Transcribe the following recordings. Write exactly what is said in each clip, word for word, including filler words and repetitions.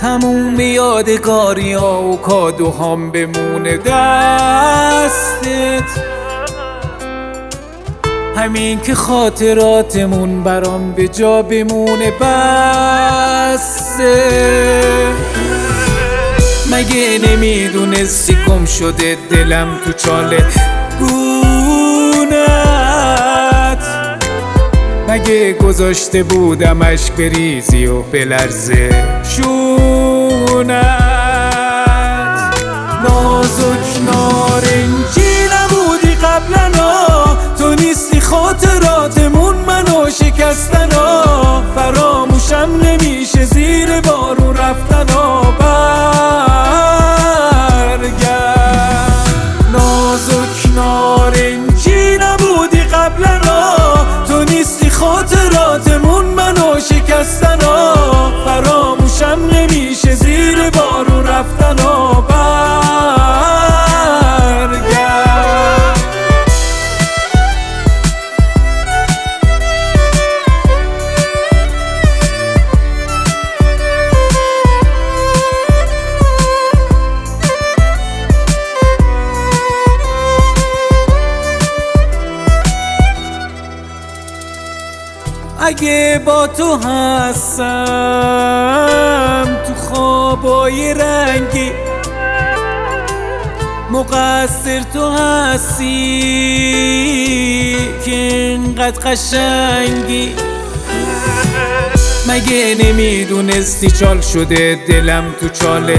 تموم یادگاری ها و کادوهام بمونه دستت، همین که خاطراتمون برام به جا بمونه بسه. مگه نمیدونستی گم شده دلم تو چاله گونت؟ مگه گذاشته بودم اشک بریزی و بلرزه شونت؟ نازک نارنجی نبودی قبلنا، تو نیستی خاطراتمون منو شکستنا، فراموشم نمیشه زیر بارون رفتنا. برگرد نازک نارنجی نبودی قبلنا، تو نیستی خاطراتمون منو شکستنا، فراموشم نمیشه زیر بارون رفتنا. برگرد اگه با تو هستم تو خوابای رنگی، مقصر تو هستی که اینقدر قشنگی. مگه نمیدونستی چال شده دلم تو چاله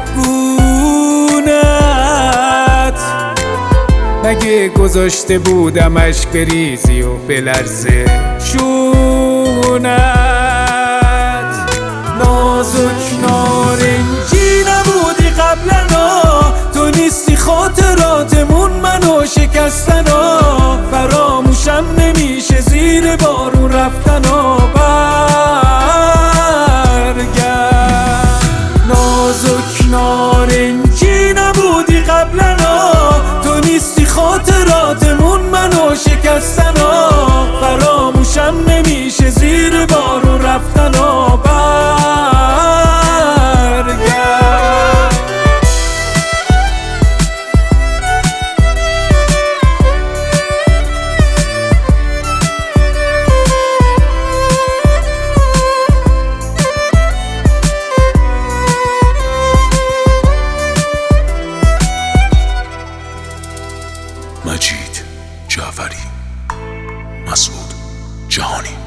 گونت؟ مگه گذاشته بودم اشک بریزی و بلرزه شونت؟ نازک نارنجی نبودی قبلنا، تو نیستی خاطراتمون منو شکستنا، فراموشم نمیشه زیر بارون رفتنا. برگرد نازک نارنجی نبودی قبلنا، تو نیستی خاطراتمون منو شکستنا، فراموشم نمیشه زیر بارون رفتنا. برگرد مجید جعفری، مسعود جهانی.